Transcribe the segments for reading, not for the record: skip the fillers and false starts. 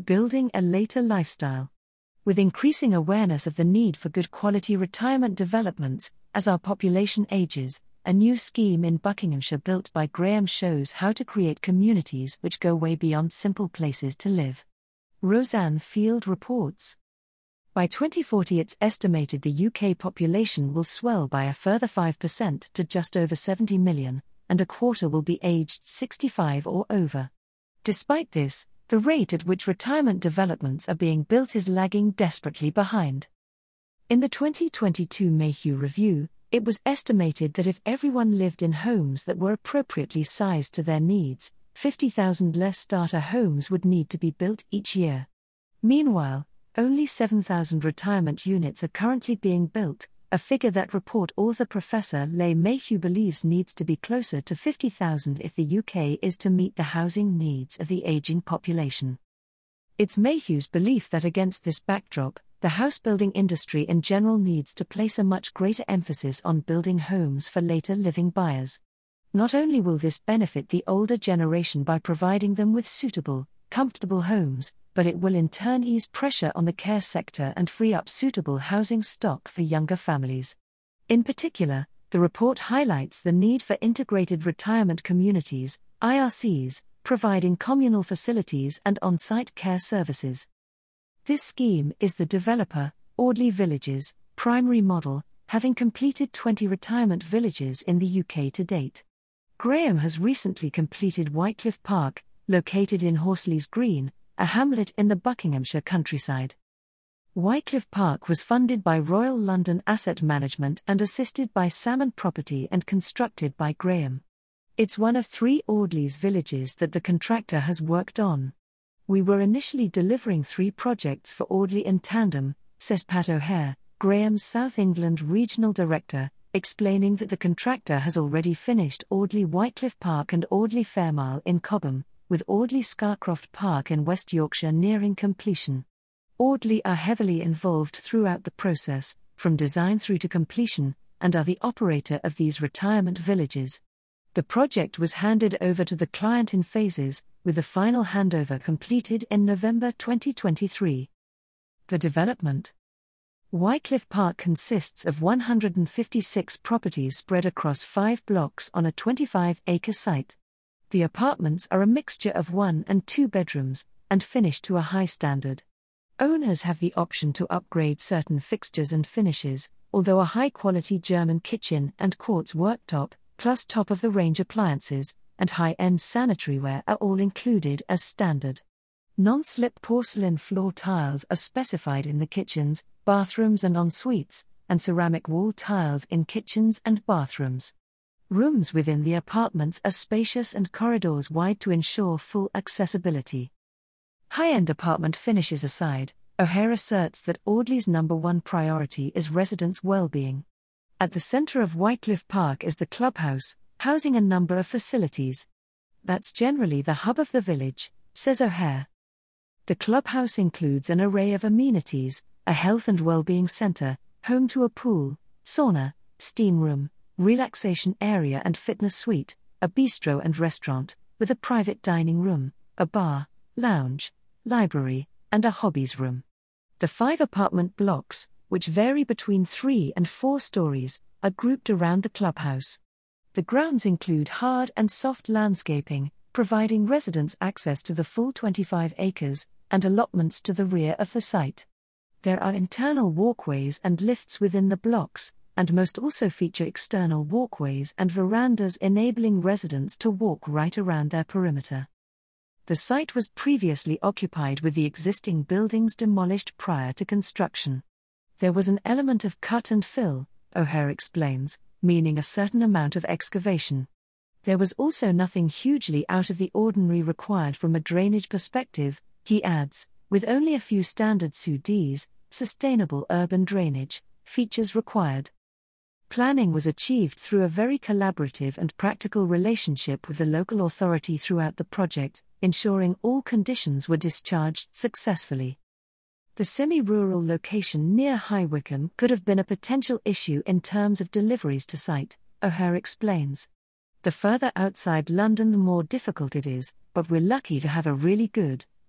Building a later lifestyle. With increasing awareness of the need for good quality retirement developments, as our population ages, a new scheme in Buckinghamshire built by Graham shows how to create communities which go way beyond simple places to live. Roseanne Field reports. By 2040 it's estimated the UK population will swell by a further 5% to just over 70 million, and a quarter will be aged 65 or over. Despite this, the rate at which retirement developments are being built is lagging desperately behind. In the 2022 Mayhew Review, it was estimated that if everyone lived in homes that were appropriately sized to their needs, 50,000 less starter homes would need to be built each year. Meanwhile, only 7,000 retirement units are currently being built, a figure that report author Professor Leigh Mayhew believes needs to be closer to 50,000 if the UK is to meet the housing needs of the ageing population. It's Mayhew's belief that against this backdrop, the house-building industry in general needs to place a much greater emphasis on building homes for later living buyers. Not only will this benefit the older generation by providing them with suitable, comfortable homes, but it will in turn ease pressure on the care sector and free up suitable housing stock for younger families. In particular, the report highlights the need for integrated retirement communities, IRCs, providing communal facilities and on-site care services. This scheme is the developer, Audley Villages, primary model, having completed 20 retirement villages in the UK to date. Graham has recently completed Whitecliffe Park, located in Horseleys Green, a hamlet in the Buckinghamshire countryside. Whitecliffe Park was funded by Royal London Asset Management and assisted by Salmon Property and constructed by Graham. It's one of 3 Audley's villages that the contractor has worked on. We were initially delivering 3 projects for Audley in tandem, says Pat O'Hare, Graham's South England Regional Director, explaining that the contractor has already finished Audley Whitecliffe Park and Audley Fairmile in Cobham, with Audley Scarcroft Park in West Yorkshire nearing completion. Audley are heavily involved throughout the process, from design through to completion, and are the operator of these retirement villages. The project was handed over to the client in phases, with the final handover completed in November 2023. The development. Whitecliffe Park consists of 156 properties spread across 5 blocks on a 25-acre site. The apartments are a mixture of 1 and 2 bedrooms, and finished to a high standard. Owners have the option to upgrade certain fixtures and finishes, although a high-quality German kitchen and quartz worktop, plus top-of-the-range appliances, and high-end sanitaryware are all included as standard. Non-slip porcelain floor tiles are specified in the kitchens, bathrooms and en-suites, and ceramic wall tiles in kitchens and bathrooms. Rooms within the apartments are spacious and corridors wide to ensure full accessibility. High-end apartment finishes aside, O'Hare asserts that Audley's #1 priority is residents' well-being. At the centre of Whitecliffe Park is the clubhouse, housing a number of facilities. That's generally the hub of the village, says O'Hare. The clubhouse includes an array of amenities, a health and well-being centre, home to a pool, sauna, steam room, relaxation area and fitness suite, a bistro and restaurant, with a private dining room, a bar, lounge, library, and a hobbies room. The 5 apartment blocks, which vary between 3 and 4 stories, are grouped around the clubhouse. The grounds include hard and soft landscaping, providing residents access to the full 25 acres, and allotments to the rear of the site. There are internal walkways and lifts within the blocks, and most also feature external walkways and verandas enabling residents to walk right around their perimeter. The site was previously occupied with the existing buildings demolished prior to construction. There was an element of cut and fill, O'Hare explains, meaning a certain amount of excavation. There was also nothing hugely out of the ordinary required from a drainage perspective, he adds, with only a few standard SUDs, sustainable urban drainage, features required. Planning was achieved through a very collaborative and practical relationship with the local authority throughout the project, ensuring all conditions were discharged successfully. The semi-rural location near High Wycombe could have been a potential issue in terms of deliveries to site, O'Hare explains. The further outside London the more difficult it is, but we're lucky to have a really good,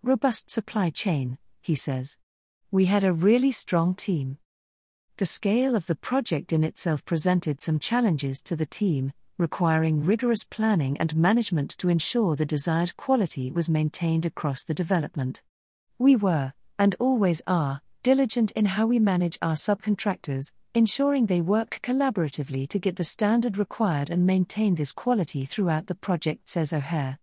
robust supply chain, he says. We had a really strong team. The scale of the project in itself presented some challenges to the team, requiring rigorous planning and management to ensure the desired quality was maintained across the development. We were, and always are, diligent in how we manage our subcontractors, ensuring they work collaboratively to get the standard required and maintain this quality throughout the project, says O'Hare.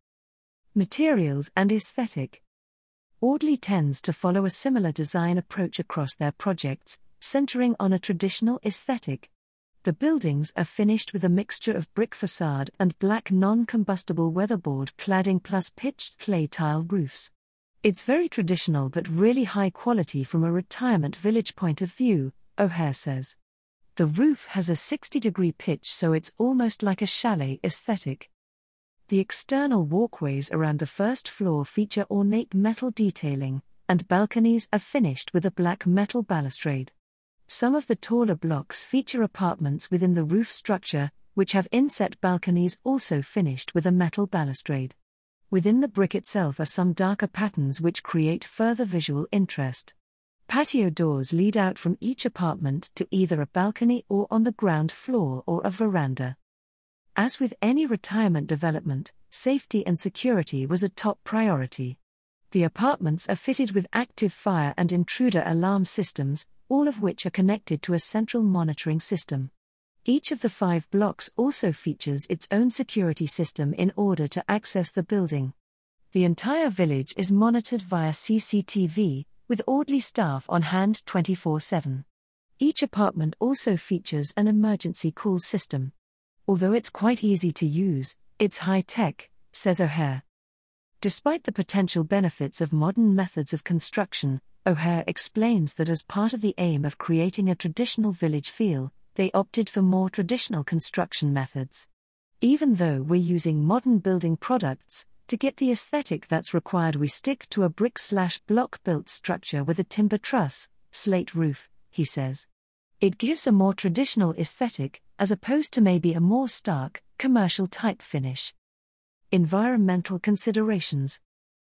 Materials and aesthetic. Audley tends to follow a similar design approach across their projects, centering on a traditional aesthetic. The buildings are finished with a mixture of brick facade and black non-combustible weatherboard cladding plus pitched clay tile roofs. It's very traditional but really high quality from a retirement village point of view, O'Hare says. The roof has a 60-degree pitch, so it's almost like a chalet aesthetic. The external walkways around the first floor feature ornate metal detailing, and balconies are finished with a black metal balustrade. Some of the taller blocks feature apartments within the roof structure, which have inset balconies also finished with a metal balustrade. Within the brick itself are some darker patterns which create further visual interest. Patio doors lead out from each apartment to either a balcony or on the ground floor or a veranda. As with any retirement development, safety and security was a top priority. The apartments are fitted with active fire and intruder alarm systems, all of which are connected to a central monitoring system. Each of the 5 blocks also features its own security system in order to access the building. The entire village is monitored via CCTV, with Audley staff on hand 24/7. Each apartment also features an emergency call system. Although it's quite easy to use, it's high-tech, says O'Hare. Despite the potential benefits of modern methods of construction, O'Hare explains that as part of the aim of creating a traditional village feel, they opted for more traditional construction methods. Even though we're using modern building products, to get the aesthetic that's required we stick to a brick/block built structure with a timber truss, slate roof, he says. It gives a more traditional aesthetic, as opposed to maybe a more stark, commercial type finish. Environmental considerations.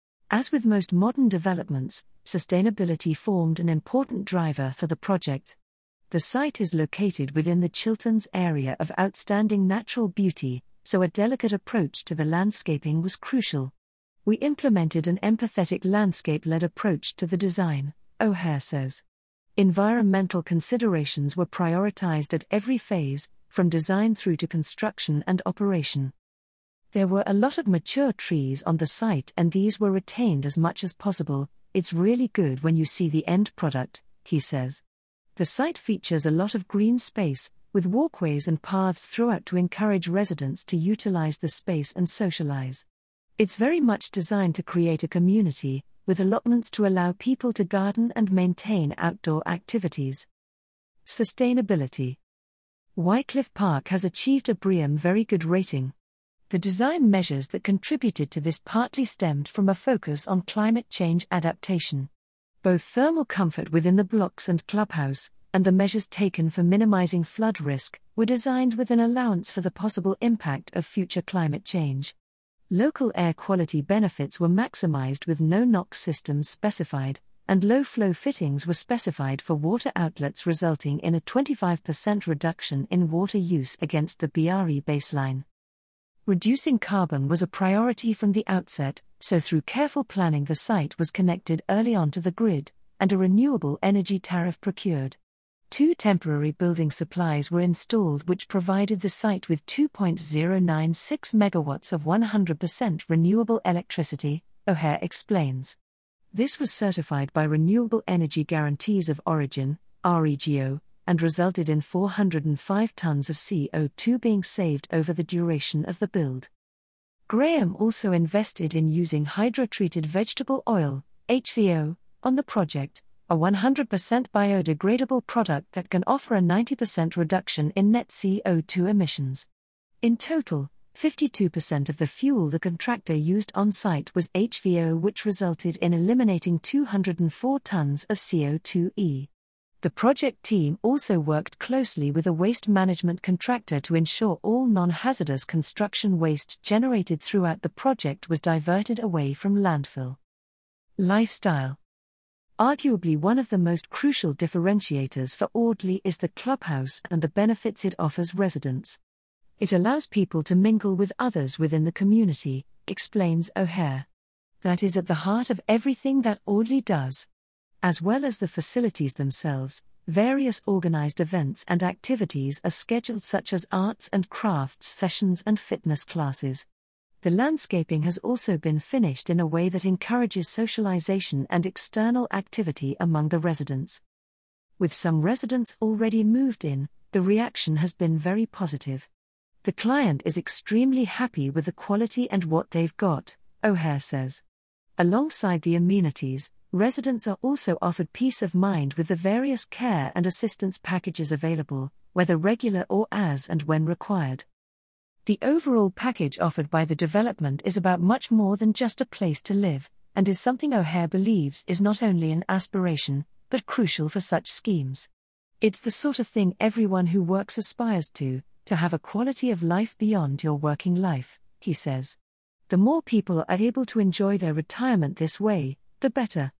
As with most modern developments, sustainability formed an important driver for the project. The site is located within the Chilterns area of outstanding natural beauty, so a delicate approach to the landscaping was crucial. We implemented an empathetic landscape-led approach to the design, O'Hare says. Environmental considerations were prioritized at every phase, from design through to construction and operation. There were a lot of mature trees on the site and these were retained as much as possible. It's really good when you see the end product, he says. The site features a lot of green space, with walkways and paths throughout to encourage residents to utilize the space and socialize. It's very much designed to create a community, with allotments to allow people to garden and maintain outdoor activities. Sustainability. Wycliffe Park has achieved a BREEAM Very Good rating. The design measures that contributed to this partly stemmed from a focus on climate change adaptation. Both thermal comfort within the blocks and clubhouse, and the measures taken for minimizing flood risk, were designed with an allowance for the possible impact of future climate change. Local air quality benefits were maximized with no NOx systems specified, and low-flow fittings were specified for water outlets, resulting in a 25% reduction in water use against the BRE baseline. Reducing carbon was a priority from the outset, so through careful planning the site was connected early on to the grid, and a renewable energy tariff procured. 2 temporary building supplies were installed which provided the site with 2.096 megawatts of 100% renewable electricity, O'Hare explains. This was certified by Renewable Energy Guarantees of Origin, REGO, and resulted in 405 tons of CO2 being saved over the duration of the build. Graham also invested in using hydrotreated vegetable oil, HVO, on the project, a 100% biodegradable product that can offer a 90% reduction in net CO2 emissions. In total, 52% of the fuel the contractor used on-site was HVO, which resulted in eliminating 204 tons of CO2e. The project team also worked closely with a waste management contractor to ensure all non-hazardous construction waste generated throughout the project was diverted away from landfill. Lifestyle. Arguably one of the most crucial differentiators for Audley is the clubhouse and the benefits it offers residents. It allows people to mingle with others within the community, explains O'Hare. That is at the heart of everything that Audley does. As well as the facilities themselves, various organized events and activities are scheduled, such as arts and crafts sessions and fitness classes. The landscaping has also been finished in a way that encourages socialization and external activity among the residents. With some residents already moved in, the reaction has been very positive. The client is extremely happy with the quality and what they've got, O'Hare says. Alongside the amenities, residents are also offered peace of mind with the various care and assistance packages available, whether regular or as and when required. The overall package offered by the development is about much more than just a place to live, and is something O'Hare believes is not only an aspiration, but crucial for such schemes. It's the sort of thing everyone who works aspires to have a quality of life beyond your working life, he says. The more people are able to enjoy their retirement this way, the better.